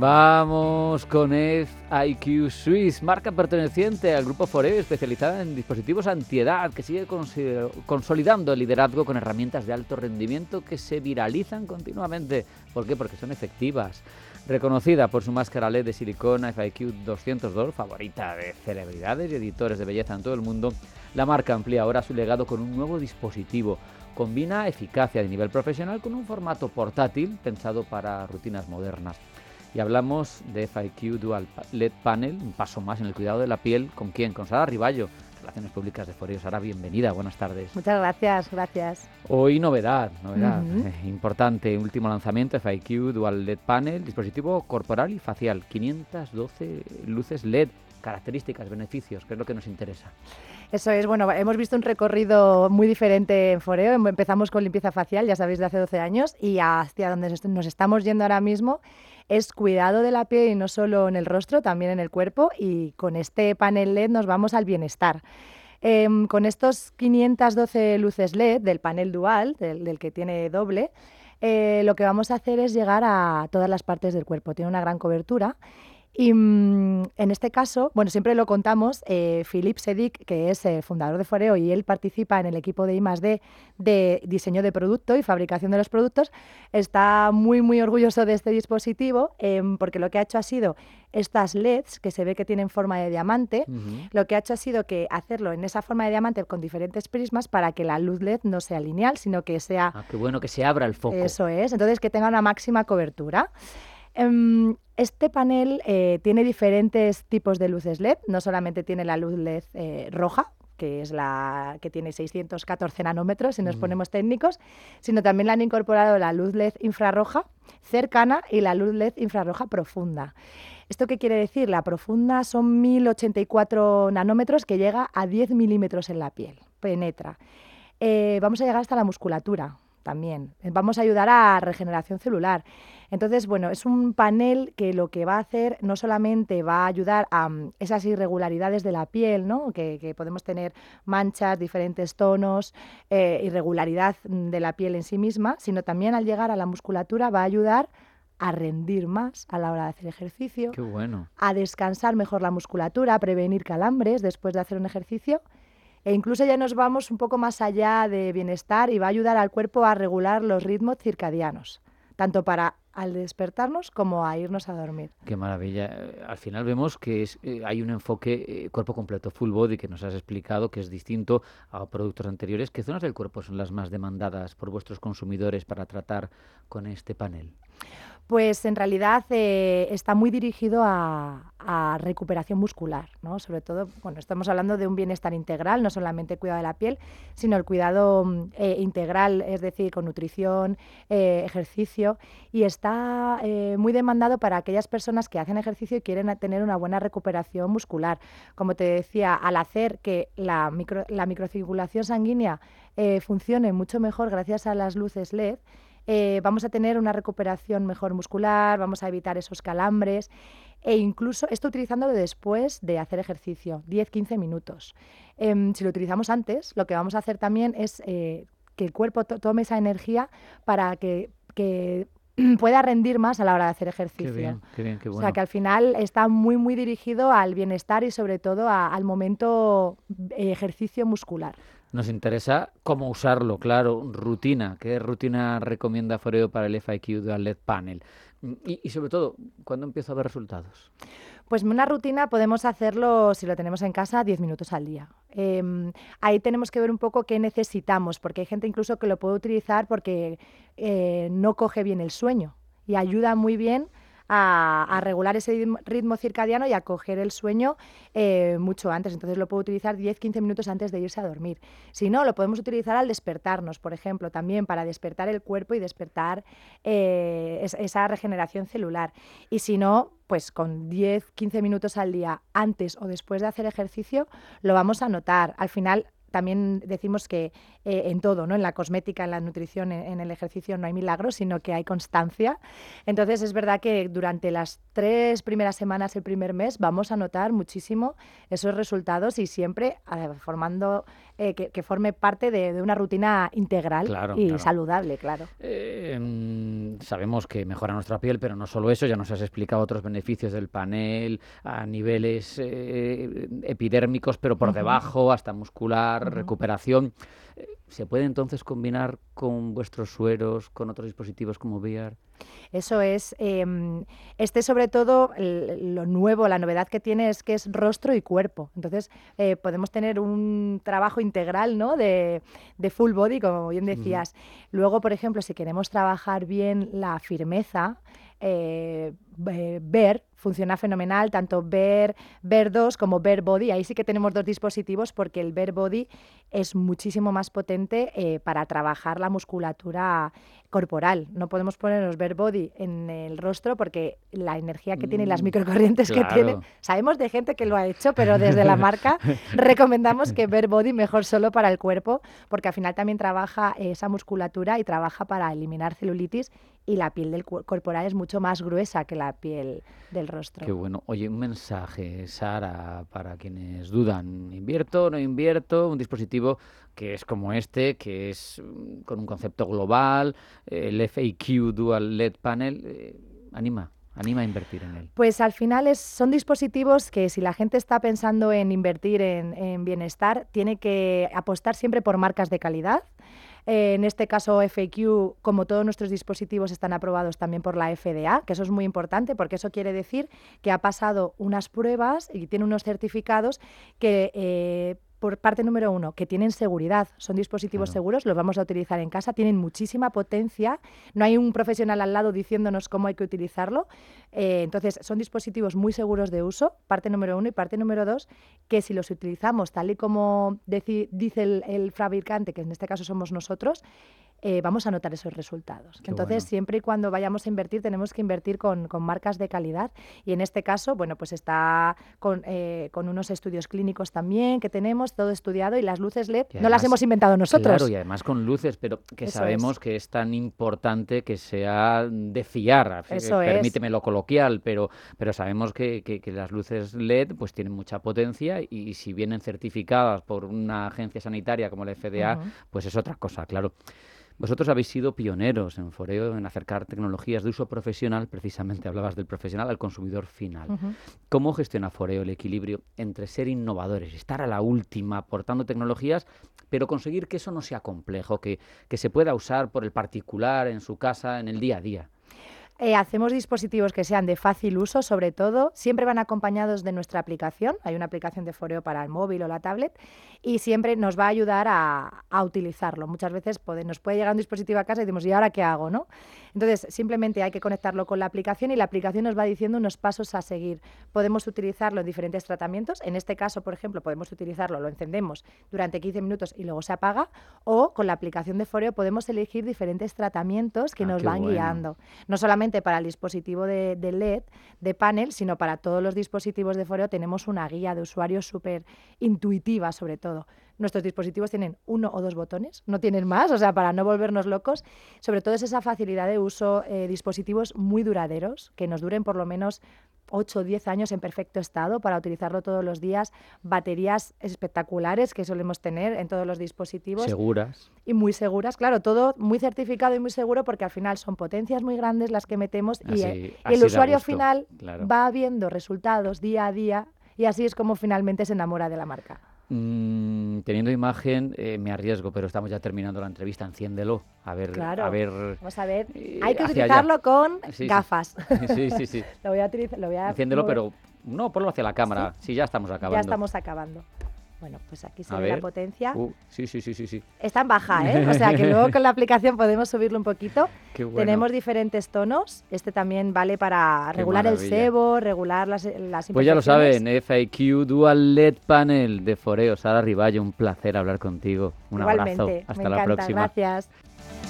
Vamos con FIQ Swiss, marca perteneciente al grupo Foreo, especializada en dispositivos antiedad, que sigue consolidando el liderazgo con herramientas de alto rendimiento que se viralizan continuamente. ¿Por qué? Porque son efectivas. Reconocida por su máscara LED de silicona FIQ 202, favorita de celebridades y editores de belleza en todo el mundo, la marca amplía ahora su legado con un nuevo dispositivo. Combina eficacia de nivel profesional con un formato portátil pensado para rutinas modernas. Y hablamos de FIQ Dual LED Panel, un paso más en el cuidado de la piel. ¿Con quién? Con Sara Riballo, Relaciones Públicas de Foreo. Sara, bienvenida, buenas tardes. Muchas gracias. Hoy novedad importante, último lanzamiento, FIQ Dual LED Panel, dispositivo corporal y facial, 512 luces LED, características, beneficios, ¿qué es lo que nos interesa? Eso es, bueno, hemos visto un recorrido muy diferente en Foreo. Empezamos con limpieza facial, ya sabéis, de hace 12 años, y hacia donde nos estamos yendo ahora mismo es cuidado de la piel, y no solo en el rostro, también en el cuerpo, y con este panel LED nos vamos al bienestar. Con estos 512 luces LED del panel dual, del que tiene doble, lo que vamos a hacer es llegar a todas las partes del cuerpo. Tiene una gran cobertura. Y en este caso, bueno, siempre lo contamos, Philippe Sedic, que es fundador de Foreo, y él participa en el equipo de I+D de diseño de producto y fabricación de los productos, está muy orgulloso de este dispositivo, porque lo que ha hecho ha sido estas LEDs, que se ve que tienen forma de diamante, lo que ha hecho ha sido que hacerlo en esa forma de diamante con diferentes prismas para que la luz LED no sea lineal, sino que sea... Ah, qué bueno, que se abra el foco. Eso es, entonces que tenga una máxima cobertura. Este panel tiene diferentes tipos de luces LED, no solamente tiene la luz LED roja, que es la que tiene 614 nanómetros, si nos ponemos técnicos, sino también le han incorporado la luz LED infrarroja cercana y la luz LED infrarroja profunda. ¿Esto qué quiere decir? La profunda son 1084 nanómetros, que llega a 10 milímetros en la piel, penetra. Vamos a llegar hasta la musculatura también. Vamos a ayudar a regeneración celular. Entonces, bueno, es un panel que lo que va a hacer no solamente va a ayudar a esas irregularidades de la piel, ¿no? Que podemos tener manchas, diferentes tonos, irregularidad de la piel en sí misma, sino también al llegar a la musculatura va a ayudar a rendir más a la hora de hacer ejercicio, Qué bueno. A descansar mejor la musculatura, a prevenir calambres después de hacer un ejercicio. E incluso ya nos vamos un poco más allá de bienestar y va a ayudar al cuerpo a regular los ritmos circadianos, tanto para al despertarnos como a irnos a dormir. Qué maravilla. Al final vemos que hay un enfoque cuerpo completo, full body, que nos has explicado que es distinto a productos anteriores. ¿Qué zonas del cuerpo son las más demandadas por vuestros consumidores para tratar con este panel? Pues en realidad está muy dirigido a recuperación muscular, ¿no? Sobre todo, bueno, estamos hablando de un bienestar integral, no solamente cuidado de la piel, sino el cuidado integral, es decir, con nutrición, ejercicio, y está muy demandado para aquellas personas que hacen ejercicio y quieren tener una buena recuperación muscular. Como te decía, al hacer que la microcirculación sanguínea funcione mucho mejor gracias a las luces LED, vamos a tener una recuperación mejor muscular, vamos a evitar esos calambres, e incluso esto utilizándolo después de hacer ejercicio, 10-15 minutos. Si lo utilizamos antes, lo que vamos a hacer también es que el cuerpo tome esa energía para que pueda rendir más a la hora de hacer ejercicio. Qué bien, qué bueno. O sea, que al final está muy dirigido al bienestar y sobre todo al momento ejercicio muscular. Nos interesa cómo usarlo, claro, rutina. ¿Qué rutina recomienda Foreo para el FIQ Dual LED Panel? Y sobre todo, ¿cuándo empiezo a ver resultados? Pues una rutina podemos hacerlo, si lo tenemos en casa, 10 minutos al día. Ahí tenemos que ver un poco qué necesitamos, porque hay gente incluso que lo puede utilizar porque no coge bien el sueño y ayuda muy bien a regular ese ritmo circadiano y a coger el sueño mucho antes. Entonces lo puedo utilizar 10-15 minutos antes de irse a dormir. Si no, lo podemos utilizar al despertarnos, por ejemplo, también para despertar el cuerpo y despertar esa regeneración celular. Y si no, pues con 10-15 minutos al día antes o después de hacer ejercicio lo vamos a notar. Al final también decimos que en todo, ¿no? En la cosmética, en la nutrición, en el ejercicio no hay milagros, sino que hay constancia. Entonces es verdad que durante las 3 primeras semanas, el primer mes, vamos a notar muchísimo esos resultados y siempre formando que forme parte de una rutina integral, claro, y claro, saludable, claro. sabemos que mejora nuestra piel, pero no solo eso, ya nos has explicado otros beneficios del panel a niveles epidérmicos, pero por debajo, hasta muscular, recuperación. ¿Se puede entonces combinar con vuestros sueros, con otros dispositivos como VR? Eso es. Sobre todo, lo nuevo, la novedad que tiene es que es rostro y cuerpo. Entonces, podemos tener un trabajo integral, ¿no? de full body, como bien decías. Luego, por ejemplo, si queremos trabajar bien la firmeza, Bear funciona fenomenal, tanto Bear 2 como Bear Body. Ahí sí que tenemos dos dispositivos porque el Bear Body es muchísimo más potente para trabajar la musculatura corporal. No podemos ponernos Bear Body en el rostro porque la energía que tiene y las microcorrientes que tiene, sabemos de gente que lo ha hecho, pero desde la marca recomendamos que Bear Body mejor solo para el cuerpo, porque al final también trabaja esa musculatura y trabaja para eliminar celulitis, y la piel del corporal es mucho más gruesa que la piel del rostro. Qué bueno. Oye, un mensaje, Sara, para quienes dudan. ¿Invierto o no invierto? Un dispositivo que es como este, que es con un concepto global, el FAQ Dual LED Panel, anima a invertir en él. Pues al final son dispositivos que, si la gente está pensando en invertir en bienestar, tiene que apostar siempre por marcas de calidad. En este caso, FAQ, como todos nuestros dispositivos, están aprobados también por la FDA, que eso es muy importante porque eso quiere decir que ha pasado unas pruebas y tiene unos certificados que, por parte número uno, que tienen seguridad, son dispositivos seguros, los vamos a utilizar en casa, tienen muchísima potencia, no hay un profesional al lado diciéndonos cómo hay que utilizarlo, entonces son dispositivos muy seguros de uso, parte número uno, y parte número dos, que si los utilizamos tal y como dice el fabricante, que en este caso somos nosotros, vamos a notar esos resultados. Qué Entonces, bueno. siempre y cuando vayamos a invertir, tenemos que invertir con marcas de calidad, y en este caso, bueno, pues está con unos estudios clínicos también que tenemos, todo estudiado, y las luces LED Y no las además, hemos inventado nosotros. claro, y además con luces, pero que Eso sabemos es. que es tan importante que sea de fiar. Eso es. Permíteme lo coloquial, pero sabemos que las luces LED pues tienen mucha potencia, y si vienen certificadas por una agencia sanitaria como la FDA, pues es otra cosa, claro. Vosotros habéis sido pioneros en Foreo en acercar tecnologías de uso profesional, precisamente hablabas del profesional, al consumidor final. ¿Cómo gestiona Foreo el equilibrio entre ser innovadores, estar a la última aportando tecnologías, pero conseguir que eso no sea complejo, que se pueda usar por el particular en su casa, en el día a día? Hacemos dispositivos que sean de fácil uso, sobre todo. Siempre van acompañados de nuestra aplicación. Hay una aplicación de Foreo para el móvil o la tablet, y siempre nos va a ayudar a utilizarlo. Muchas veces nos puede llegar un dispositivo a casa y decimos, ¿y ahora qué hago, no? Entonces, simplemente hay que conectarlo con la aplicación, y la aplicación nos va diciendo unos pasos a seguir. Podemos utilizarlo en diferentes tratamientos. En este caso, por ejemplo, podemos utilizarlo, lo encendemos durante 15 minutos y luego se apaga, o con la aplicación de Foreo podemos elegir diferentes tratamientos que nos van guiando. No solamente para el dispositivo de LED, de panel, sino para todos los dispositivos de Foreo tenemos una guía de usuario súper intuitiva, sobre todo. Nuestros dispositivos tienen 1 o 2 botones, no tienen más, o sea, para no volvernos locos. Sobre todo es esa facilidad de uso, dispositivos muy duraderos, que nos duren por lo menos 8 o 10 años en perfecto estado para utilizarlo todos los días, baterías espectaculares que solemos tener en todos los dispositivos. Seguras. Y muy seguras, claro, todo muy certificado y muy seguro, porque al final son potencias muy grandes las que metemos, y el usuario final va viendo resultados día a día, y así es como finalmente se enamora de la marca. Teniendo imagen, me arriesgo, pero estamos ya terminando la entrevista. Enciéndelo. A ver. Claro. Vamos a ver. Hay que hacia utilizarlo allá. con Sí. gafas. Sí. Lo voy a Enciéndelo, mover. pero no, ponlo hacia la cámara. Sí, ya estamos acabando. Ya estamos acabando. Bueno, pues aquí se ve la potencia. Sí. Está en baja, ¿eh? O sea que luego con la aplicación podemos subirlo un poquito. Qué bueno. Tenemos diferentes tonos. Este también vale para regular el sebo, regular las imperfecciones. Pues ya lo saben, FAQ Dual LED Panel de Foreo. Sara Riballo, un placer hablar contigo. Un Igualmente, abrazo. Hasta me la encanta, próxima. Gracias.